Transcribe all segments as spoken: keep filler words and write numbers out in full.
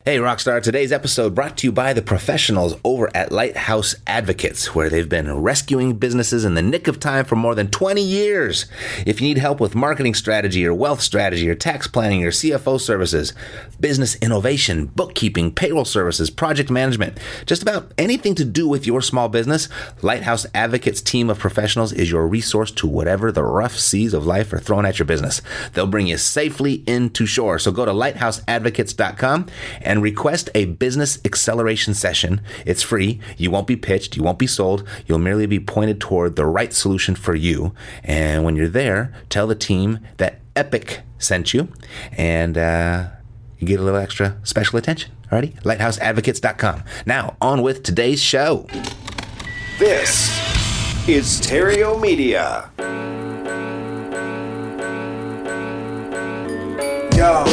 Hey Rockstar, today's episode brought to you by the professionals over at Lighthouse Advocates, where they've been rescuing businesses in the nick of time for more than twenty years. If you need help with marketing strategy or wealth strategy or tax planning or C F O services, business innovation, bookkeeping, payroll services, project management, just about anything to do with your small business, Lighthouse Advocates team of professionals is your resource to whatever the rough seas of life are thrown at your business. They'll bring you safely into shore. So go to lighthouse advocates dot com and and request a business acceleration session. It's free. You won't be pitched. You won't be sold. You'll merely be pointed toward the right solution for you. And when you're there, tell the team that Epic sent you, and uh, you get a little extra special attention. Alrighty? lighthouse advocates dot com. Now, on with today's show. This is Stereo Media. Yo.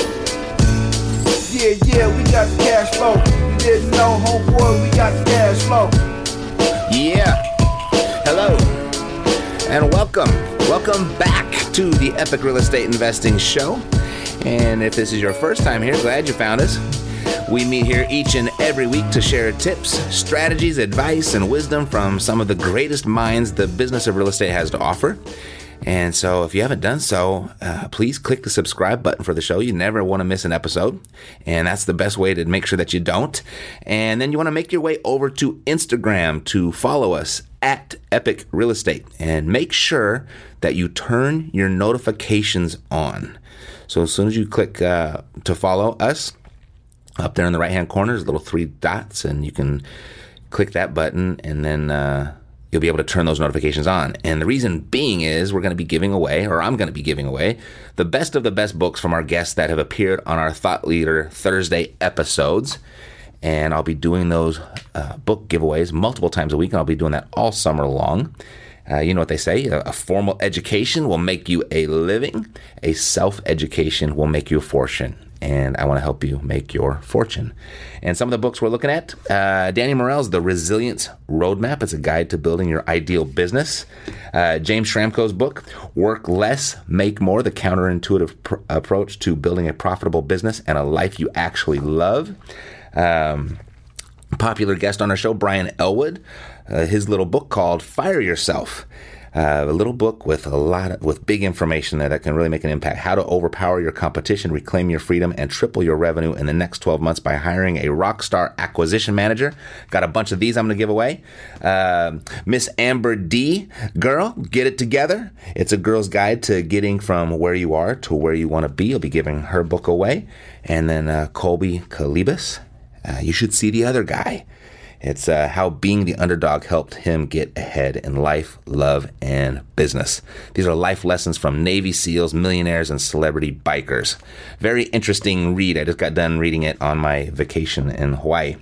Yeah, yeah, we got the cash flow. You didn't know, homeboy, we got the cash flow. Yeah. Hello. And welcome. Welcome back to the Epic Real Estate Investing Show. And if this is your first time here, glad you found us. We meet here each and every week to share tips, strategies, advice, and wisdom from some of the greatest minds the business of real estate has to offer. And so if you haven't done so, uh, please click the subscribe button for the show. You never want to miss an episode. And that's the best way to make sure that you don't. And then you want to make your way over to Instagram to follow us at Epic Real Estate. And make sure that you turn your notifications on. So as soon as you click uh, to follow us, up there in the right-hand corner, there's little three dots. And you can click that button and then... Uh, you'll be able to turn those notifications on. And the reason being is we're going to be giving away, or I'm going to be giving away, the best of the best books from our guests that have appeared on our Thought Leader Thursday episodes. And I'll be doing those uh, book giveaways multiple times a week, and I'll be doing that all summer long. Uh, you know what they say, a, a formal education will make you a living, a self-education will make you a fortune. And I want to help you make your fortune. And some of the books we're looking at, uh, Danny Morell's The Resilience Roadmap. It's a guide to building your ideal business. Uh, James Schramko's book, Work Less, Make More, the counterintuitive pr- approach to building a profitable business and a life you actually love. Um, popular guest on our show, Brian Elwood, uh, his little book called Fire Yourself. Uh, a little book with a lot of, with big information there that can really make an impact. How to overpower your competition, reclaim your freedom, and triple your revenue in the next twelve months by hiring a rockstar acquisition manager. Got a bunch of these I'm going to give away. Uh, Miss Amber D, girl, get it together. It's a girl's guide to getting from where you are to where you want to be. I'll be giving her book away. And then uh, Colby Kalibas, uh, you should see the other guy. It's uh, how being the underdog helped him get ahead in life, love, and business. These are life lessons from Navy SEALs, millionaires, and celebrity bikers. Very interesting read. I just got done reading it on my vacation in Hawaii.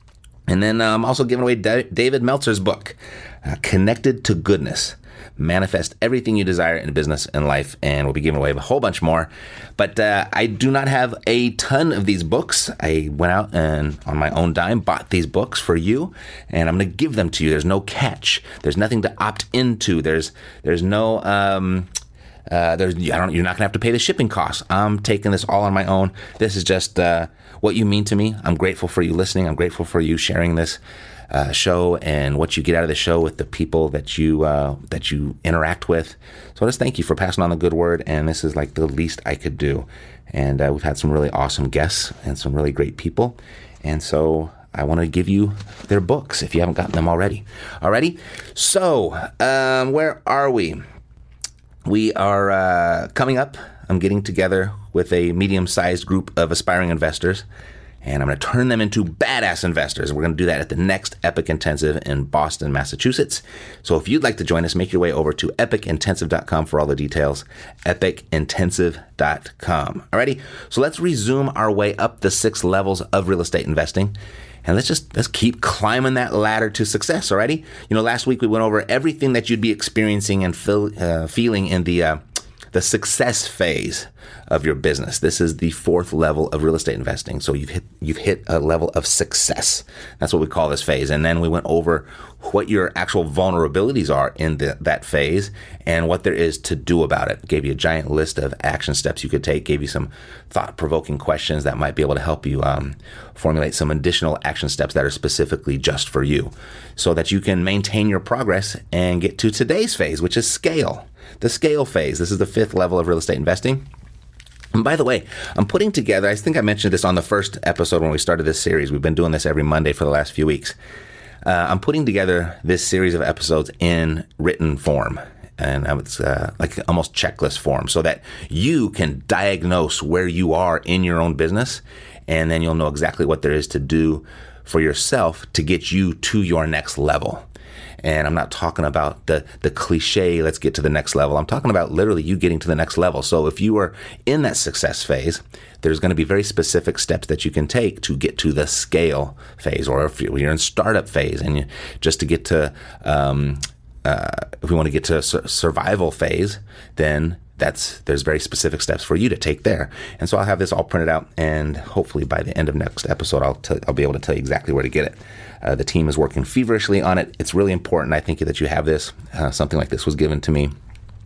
And then I'm um, also giving away D- David Meltzer's book, uh, Connected to Goodness. Manifest everything you desire in business and life, and we'll be giving away a whole bunch more. But uh, I do not have a ton of these books. I went out and on my own dime bought these books for you, and I'm going to give them to you. There's no catch. There's nothing to opt into. There's there's no um, uh, there's I don't. You're not going to have to pay the shipping costs. I'm taking this all on my own. This is just uh, what you mean to me. I'm grateful for you listening. I'm grateful for you sharing this Uh, show and what you get out of the show with the people that you uh, that you interact with. So I just thank you for passing on the good word, and this is like the least I could do. And uh, we've had some really awesome guests and some really great people, and so I want to give you their books if you haven't gotten them already. Alrighty? So um, where are we? We are uh, coming up. I'm getting together with a medium-sized group of aspiring investors, and I'm going to turn them into badass investors. We're going to do that at the next Epic Intensive in Boston, Massachusetts. So if you'd like to join us, make your way over to epic intensive dot com for all the details. epic intensive dot com. Alrighty, so let's resume our way up the six levels of real estate investing. And let's just let's keep climbing that ladder to success, alrighty? You know, last week we went over everything that you'd be experiencing and feel, uh, feeling in the uh, the success phase of your business. This is the fourth level of real estate investing. So you've hit you've hit a level of success. That's what we call this phase. And then we went over what your actual vulnerabilities are in the, that phase and what there is to do about it. Gave you a giant list of action steps you could take. Gave you some thought-provoking questions that might be able to help you um, formulate some additional action steps that are specifically just for you, so that you can maintain your progress and get to today's phase, which is scale. The scale phase. This is the fifth level of real estate investing. And by the way, I'm putting together, I think I mentioned this on the first episode when we started this series. We've been doing this every Monday for the last few weeks. Uh, I'm putting together this series of episodes in written form. And it's uh, like almost checklist form, so that you can diagnose where you are in your own business, and then you'll know exactly what there is to do for yourself to get you to your next level. And I'm not talking about the the cliche, let's get to the next level. I'm talking about literally you getting to the next level. So if you are in that success phase, there's going to be very specific steps that you can take to get to the scale phase. Or if you're in startup phase and you, just to get to, um, uh, if we want to get to a su- survival phase, then that's there's very specific steps for you to take there. And so I'll have this all printed out, and hopefully by the end of next episode, I'll t- I'll be able to tell you exactly where to get it. Uh, the team is working feverishly on it. It's really important, I think, that you have this. Uh, something like this was given to me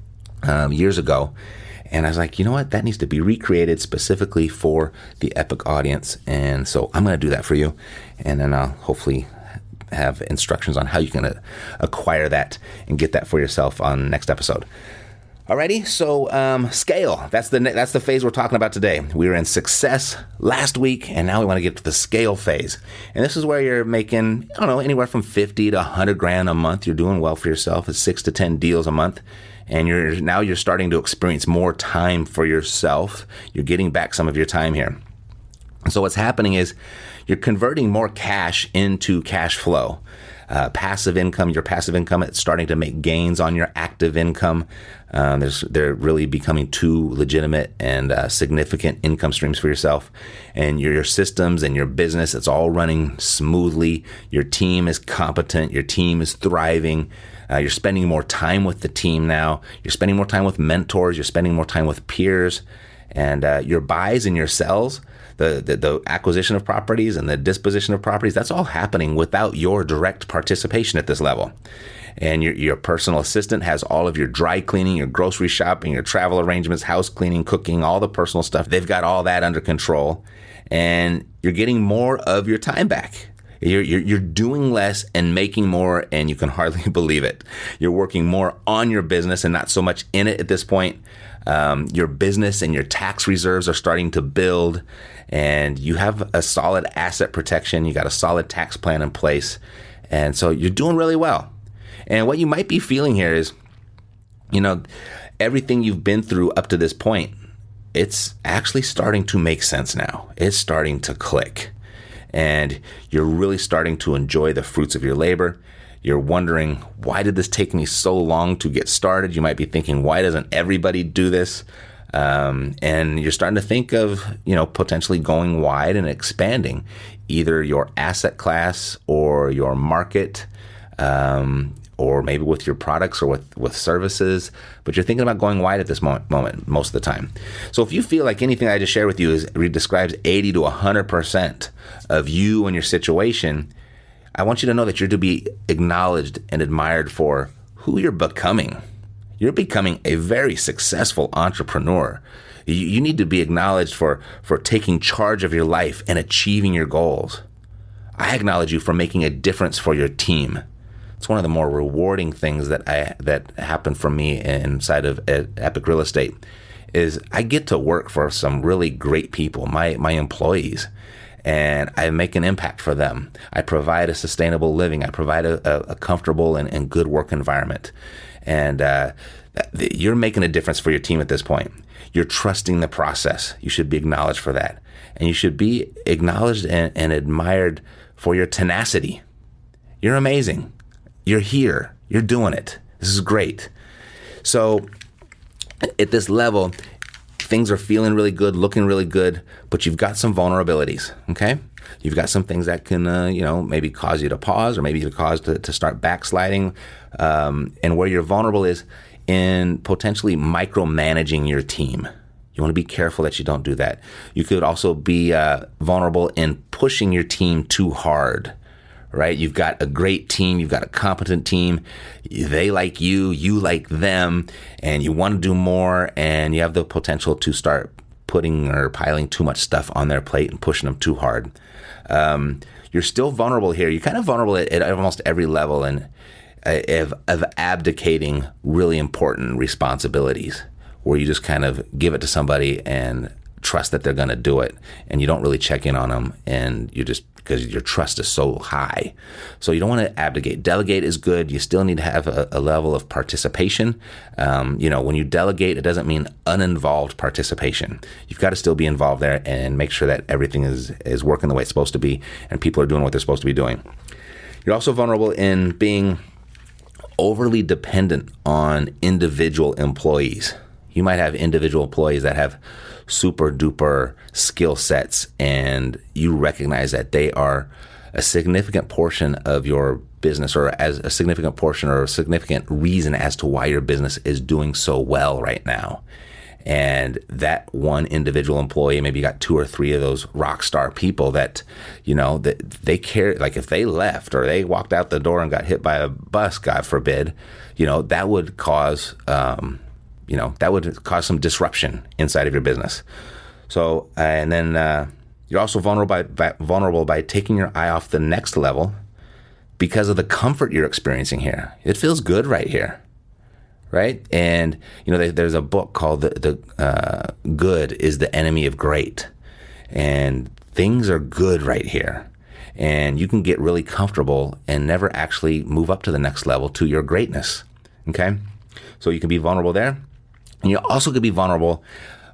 um, years ago, and I was like, you know what? That needs to be recreated specifically for the Epic audience, and so I'm going to do that for you, and then I'll hopefully have instructions on how you can uh, acquire that and get that for yourself on the next episode. Alrighty, so um, scale. That's the that's the phase we're talking about today. We were in success last week, and now we want to get to the scale phase. And this is where you're making, I don't know, anywhere from fifty to one hundred grand a month. You're doing well for yourself. It's six to ten deals a month, and you're now you're starting to experience more time for yourself. You're getting back some of your time here. And so what's happening is you're converting more cash into cash flow. Uh, passive income, your passive income, it's starting to make gains on your active income. Um, there's, they're really becoming two legitimate and uh, significant income streams for yourself. And your, your systems and your business, it's all running smoothly. Your team is competent. Your team is thriving. Uh, you're spending more time with the team now. You're spending more time with mentors. You're spending more time with peers. And uh, your buys and your sells, The, the the acquisition of properties and the disposition of properties, that's all happening without your direct participation at this level. And your your personal assistant has all of your dry cleaning, your grocery shopping, your travel arrangements, house cleaning, cooking, all the personal stuff. They've got all that under control, and you're getting more of your time back. You're, you're, you're doing less and making more, and you can hardly believe it. You're working more on your business and not so much in it at this point. Um, your business and your tax reserves are starting to build, and you have a solid asset protection. You got a solid tax plan in place, and so you're doing really well. And what you might be feeling here is, you know, everything you've been through up to this point, it's actually starting to make sense now. It's starting to click. And you're really starting to enjoy the fruits of your labor. You're wondering, why did this take me so long to get started? You might be thinking, why doesn't everybody do this? Um, and you're starting to think of, you know, potentially going wide and expanding either your asset class or your market, um, or maybe with your products or with, with services, but you're thinking about going wide at this moment, moment most of the time. So if you feel like anything I just shared with you is describes eighty to one hundred percent of you and your situation, I want you to know that you're to be acknowledged and admired for who you're becoming. You're becoming a very successful entrepreneur. You, you need to be acknowledged for, for taking charge of your life and achieving your goals. I acknowledge you for making a difference for your team. It's one of the more rewarding things that I that happened for me inside of Epic Real Estate is I get to work for some really great people, my my employees, and I make an impact for them. I provide a sustainable living. I provide a, a, a comfortable and, and good work environment. And uh, you're making a difference for your team at this point. You're trusting the process. You should be acknowledged for that. And you should be acknowledged and, and admired for your tenacity. You're amazing. You're here. You're doing it. This is great. So at this level, things are feeling really good, looking really good, but you've got some vulnerabilities, okay? You've got some things that can, uh, you know, maybe cause you to pause or maybe to cause to, to start backsliding. Um, and where you're vulnerable is in potentially micromanaging your team. You want to be careful that you don't do that. You could also be uh, vulnerable in pushing your team too hard, right? You've got a great team. You've got a competent team. They like you. You like them. And you want to do more. And you have the potential to start putting or piling too much stuff on their plate and pushing them too hard. Um, you're still vulnerable here. You're kind of vulnerable at, at almost every level and uh, of, of abdicating really important responsibilities, where you just kind of give it to somebody and trust that they're going to do it, and you don't really check in on them, and you just, because your trust is so high. So you don't want to abdicate. Delegate is good. You still need to have a, a level of participation. Um, you know, when you delegate, it doesn't mean uninvolved participation. You've got to still be involved there and make sure that everything is, is working the way it's supposed to be and people are doing what they're supposed to be doing. You're also vulnerable in being overly dependent on individual employees. You might have individual employees that have super duper skill sets, and you recognize that they are a significant portion of your business, or as a significant portion or a significant reason as to why your business is doing so well right now. And that one individual employee, maybe you got two or three of those rock star people that, you know, that they care. Like if they left or they walked out the door and got hit by a bus, God forbid, you know, that would cause, um, you know, that would cause some disruption inside of your business. So, uh, and then uh, you're also vulnerable by, by vulnerable by taking your eye off the next level because of the comfort you're experiencing here. It feels good right here, right? And you know, they, there's a book called "The, the uh, Good is the Enemy of Great," and things are good right here, and you can get really comfortable and never actually move up to the next level to your greatness. Okay, so you can be vulnerable there. And you also could be vulnerable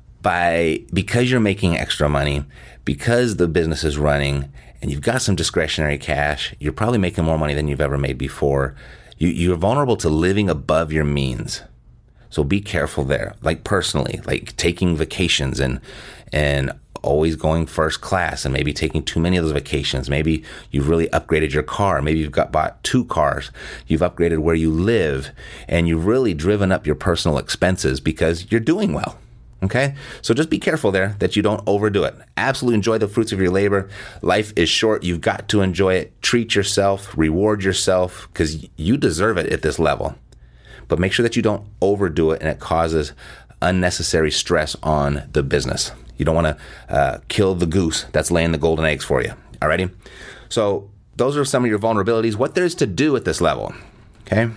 by, because you're making extra money, because the business is running and you've got some discretionary cash, you're probably making more money than you've ever made before. You, you're vulnerable to living above your means. So be careful there, like personally, like taking vacations and, and always going first class and maybe taking too many of those vacations. Maybe you've really upgraded your car. Maybe you've got bought two cars. You've upgraded where you live, and you've really driven up your personal expenses because you're doing well. Okay? So just be careful there that you don't overdo it. Absolutely enjoy the fruits of your labor. Life is short. You've got to enjoy it. Treat yourself, reward yourself, because you deserve it at this level. But make sure that you don't overdo it and it causes unnecessary stress on the business. You don't want to uh, kill the goose that's laying the golden eggs for you. Alrighty? So those are some of your vulnerabilities. What there's to do at this level. Okay?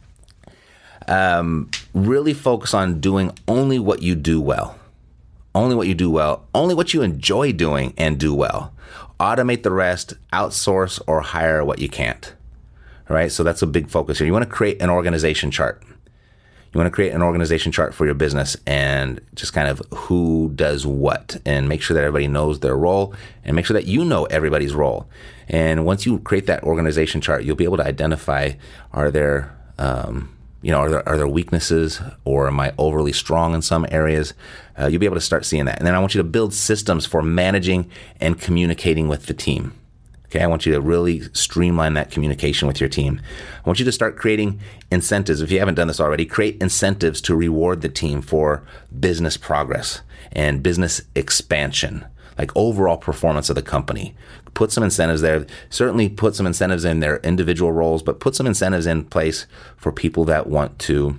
Um, really focus on doing only what you do well. Only what you do well. Only what you enjoy doing and do well. Automate the rest. Outsource or hire what you can't. All right? So that's a big focus here. You want to create an organization chart. You want to create an organization chart for your business and just kind of who does what, and make sure that everybody knows their role, and make sure that you know everybody's role. And once you create that organization chart, you'll be able to identify, are there, um, you know, are there, are there weaknesses, or am I overly strong in some areas? Uh, you'll be able to start seeing that. And then I want you to build systems for managing and communicating with the team. Okay, I want you to really streamline that communication with your team. I want you to start creating incentives. If you haven't done this already, create incentives to reward the team for business progress and business expansion, like overall performance of the company. Put some incentives there. Certainly put some incentives in their individual roles, but put some incentives in place for people that want to,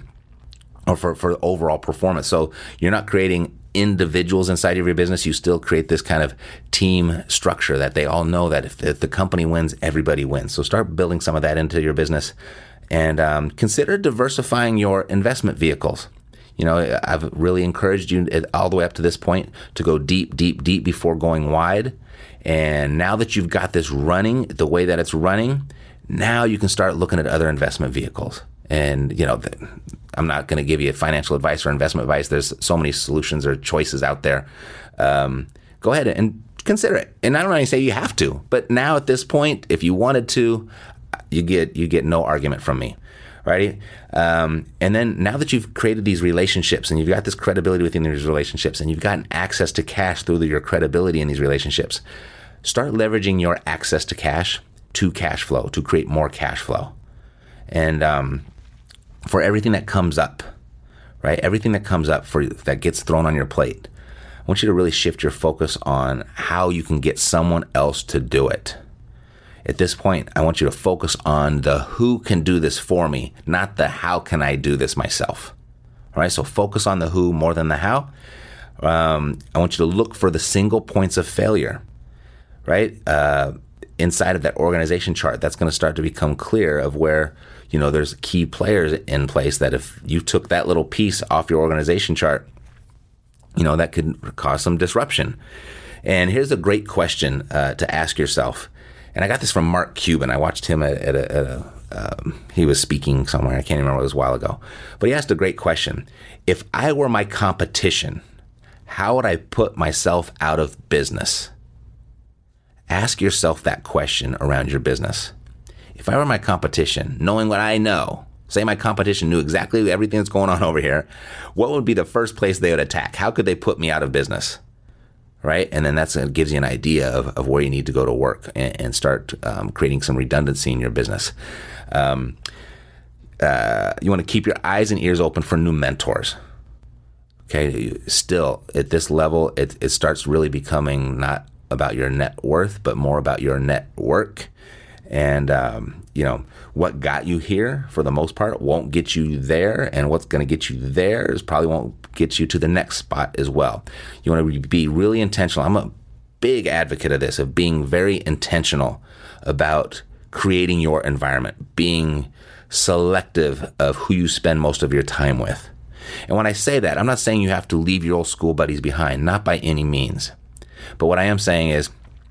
or for, for overall performance. So you're not creating individuals inside of your business. You still create this kind of team structure that they all know that if the, if the company wins, everybody wins. So start building some of that into your business, and um, consider diversifying your investment vehicles. You know, I've really encouraged you all the way up to this point to go deep, deep, deep before going wide. And now that you've got this running the way that it's running, now you can start looking at other investment vehicles. And, you know, the, I'm not going to give you financial advice or investment advice. There's so many solutions or choices out there. Um, go ahead and consider it. And I don't really say you have to, but now at this point, if you wanted to, you get you get no argument from me, right? Um, and then now that you've created these relationships and you've got this credibility within these relationships and you've gotten access to cash through your credibility in these relationships, start leveraging your access to cash to cash flow, to create more cash flow. And um, for everything that comes up, right? Everything that comes up for you, that gets thrown on your plate, I want you to really shift your focus on how you can get someone else to do it. At this point, I want you to focus on the who can do this for me, not the how can I do this myself. All right, so focus on the who more than the how. Um, I want you to look for the single points of failure, right? Uh, inside of that organization chart, that's going to start to become clear of where, you know, there's key players in place that if you took that little piece off your organization chart, you know, that could cause some disruption. And here's a great question uh, to ask yourself. And I got this from Mark Cuban. I watched him at, at a, at a um, he was speaking somewhere. I can't remember, it was a while ago. But he asked a great question. If I were my competition, how would I put myself out of business? Ask yourself that question around your business. If I were my competition, knowing what I know, say my competition knew exactly everything that's going on over here, what would be the first place they would attack? How could they put me out of business? Right? And then that's, it gives you an idea of, of where you need to go to work and, and start um, creating some redundancy in your business. Um, uh, you want to keep your eyes and ears open for new mentors. Okay, still at this level, it, it starts really becoming not about your net worth, but more about your network. And, um, you know, what got you here for the most part won't get you there. And what's going to get you there is probably won't get you to the next spot as well. You want to be really intentional. I'm a big advocate of this, of being very intentional about creating your environment, being selective of who you spend most of your time with. And when I say that, I'm not saying you have to leave your old school buddies behind, not by any means. But what I am saying is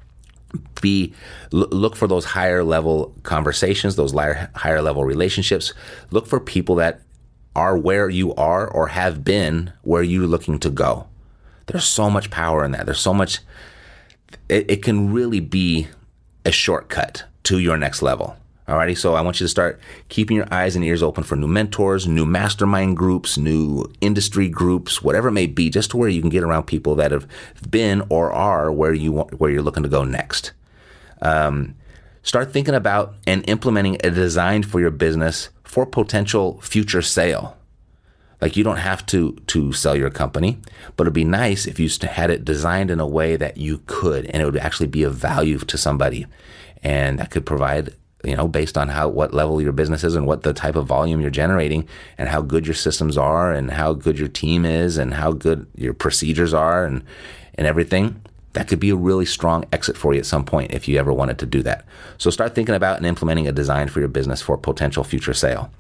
be look for those higher level conversations, those higher level relationships. Look for people that are where you are or have been where you're looking to go. There's so much power in that. There's so much, it, it can really be a shortcut to your next level. Alrighty, so I want you to start keeping your eyes and ears open for new mentors, new mastermind groups, new industry groups, whatever it may be, just to where you can get around people that have been or are where you want, where you're looking to go next. Um, start thinking about and implementing a design for your business for potential future sale. Like, you don't have to to sell your company, but it'd be nice if you had it designed in a way that you could, and it would actually be of value to somebody, and that could provide, you know, based on how, what level your business is and what the type of volume you're generating and how good your systems are and how good your team is and how good your procedures are and, and everything, that could be a really strong exit for you at some point if you ever wanted to do that. So start thinking about and implementing a design for your business for potential future sale.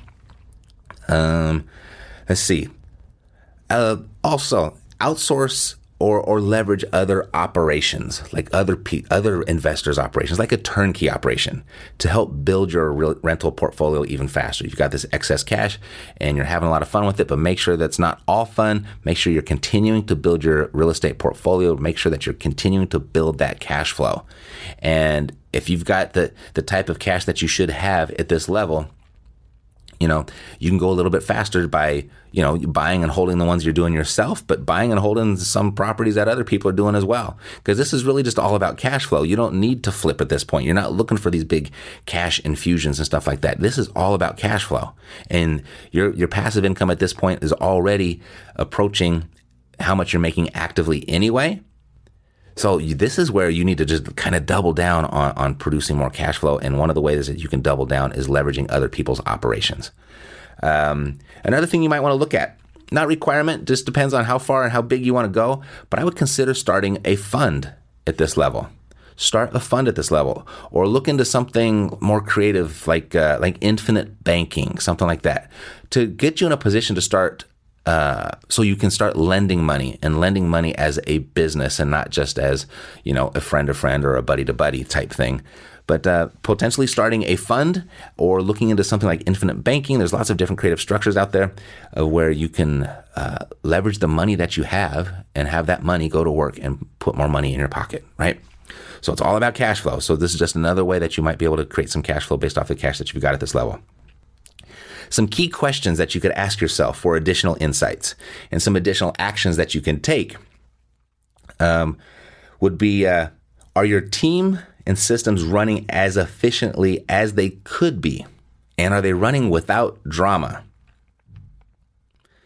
Um, let's see. Uh, also, outsource or or leverage other operations, like other pe- other investors' operations, like a turnkey operation, to help build your real rental portfolio even faster. You've got this excess cash and you're having a lot of fun with it, but make sure that's not all fun. Make sure you're continuing to build your real estate portfolio. Make sure that you're continuing to build that cash flow. And if you've got the the type of cash that you should have at this level, you know, you can go a little bit faster by, you know, buying and holding the ones you're doing yourself, but buying and holding some properties that other people are doing as well. Because this is really just all about cash flow. You don't need to flip at this point. You're not looking for these big cash infusions and stuff like that. This is all about cash flow. And your your passive income at this point is already approaching how much you're making actively anyway. So you, this is where you need to just kind of double down on, on producing more cash flow. And one of the ways that you can double down is leveraging other people's operations. Um, another thing you might want to look at, not requirement, just depends on how far and how big you want to go, but I would consider starting a fund at this level. Start a fund at this level, or look into something more creative like uh, like infinite banking, something like that, to get you in a position to start Uh, so you can start lending money and lending money as a business and not just as, you know, a friend to friend or a buddy to buddy type thing. But uh, potentially starting a fund or looking into something like infinite banking. There's lots of different creative structures out there uh, where you can uh, leverage the money that you have and have that money go to work and put more money in your pocket, right? So it's all about cash flow. So this is just another way that you might be able to create some cash flow based off the cash that you've got at this level. Some key questions that you could ask yourself for additional insights and some additional actions that you can take um, would be, uh, are your team and systems running as efficiently as they could be? And are they running without drama?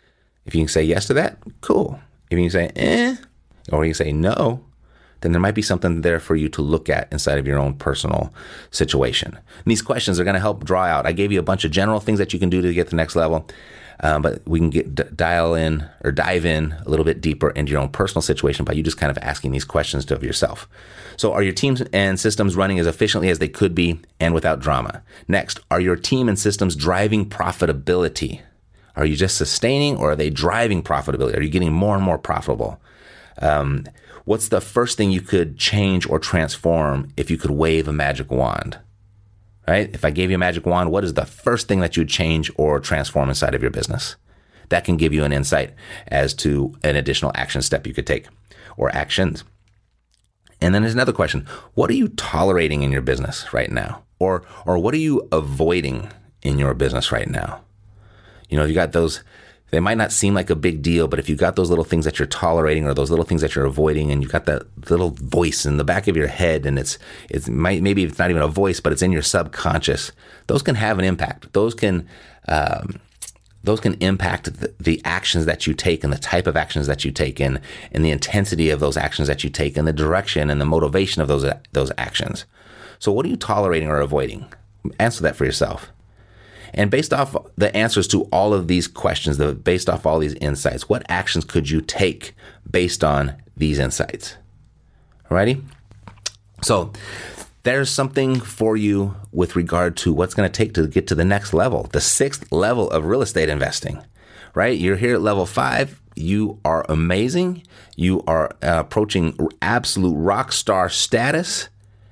If you can say yes to that, cool. If you can say eh, or you can say no, then there might be something there for you to look at inside of your own personal situation. And these questions are going to help draw out. I gave you a bunch of general things that you can do to get to the next level, um, but we can get d- dial in or dive in a little bit deeper into your own personal situation by you just kind of asking these questions of yourself. So are your teams and systems running as efficiently as they could be and without drama? Next, are your team and systems driving profitability? Are you just sustaining, or are they driving profitability? Are you getting more and more profitable? Um, what's the first thing you could change or transform if you could wave a magic wand? Right? If I gave you a magic wand, what is the first thing that you'd change or transform inside of your business? That can give you an insight as to an additional action step you could take, or actions. And then there's another question. What are you tolerating in your business right now? Or, or what are you avoiding in your business right now? You know, you got those, they might not seem like a big deal, but if you got those little things that you're tolerating or those little things that you're avoiding, and you've got that little voice in the back of your head, and it's, it's might, maybe it's not even a voice, but it's in your subconscious, those can have an impact. Those can, um, those can impact the, the actions that you take, and the type of actions that you take, and, and the intensity of those actions that you take, and the direction and the motivation of those, those actions. So what are you tolerating or avoiding? Answer that for yourself. And based off the answers to all of these questions, the, based off all these insights, what actions could you take based on these insights? Alrighty? So there's something for you with regard to what's going to take to get to the next level, the sixth level of real estate investing, right? You're here at level five. You are amazing. You are uh, approaching absolute rock star status.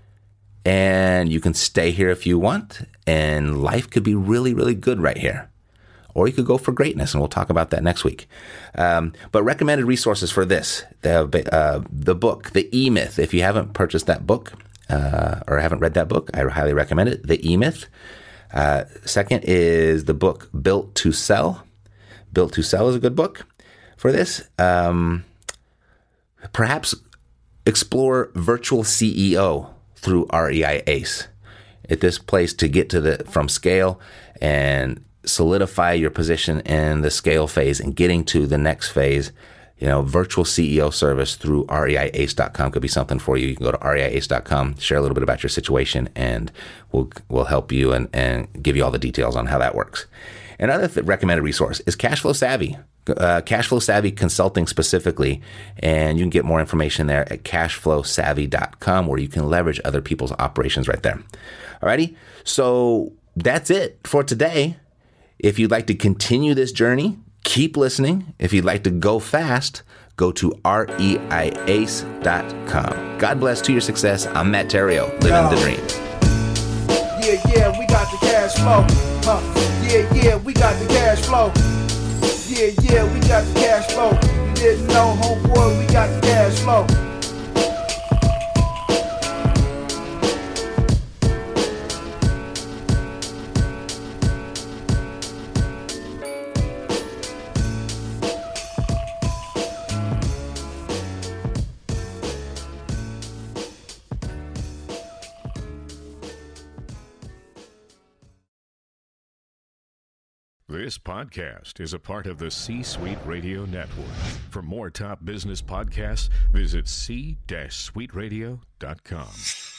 And you can stay here if you want, and life could be really, really good right here. Or you could go for greatness, and we'll talk about that next week. Um, but recommended resources for this, the uh, the book, The E-Myth. If you haven't purchased that book uh, or haven't read that book, I highly recommend it, The E-Myth. Uh, second is the book Built to Sell. Built to Sell is a good book for this. Um, perhaps explore Virtual C E O through R E I ACE. At this place to get to the from scale and solidify your position in the scale phase and getting to the next phase, you know, virtual C E O service through R E I ace dot com could be something for you. You can go to R E I ace dot com, share a little bit about your situation, and we'll we'll help you and, and give you all the details on how that works. Another th- recommended resource is Cashflow Savvy. Uh, Cashflow Savvy Consulting specifically, and you can get more information there at cashflow savvy dot com, where you can leverage other people's operations right there. Alrighty, so that's it for today. If you'd like to continue this journey, keep listening. If you'd like to go fast, go to R E I ace dot com. God bless to your success. I'm Matt Theriault, living Yo. the dream. Yeah, yeah, we got the cash flow. Huh. Yeah, yeah, we got the cash flow. Yeah, yeah, we got the cash flow. You didn't know, homeboy, we got the cash flow. This podcast is a part of the C-Suite Radio Network. For more top business podcasts, visit c suite radio dot com.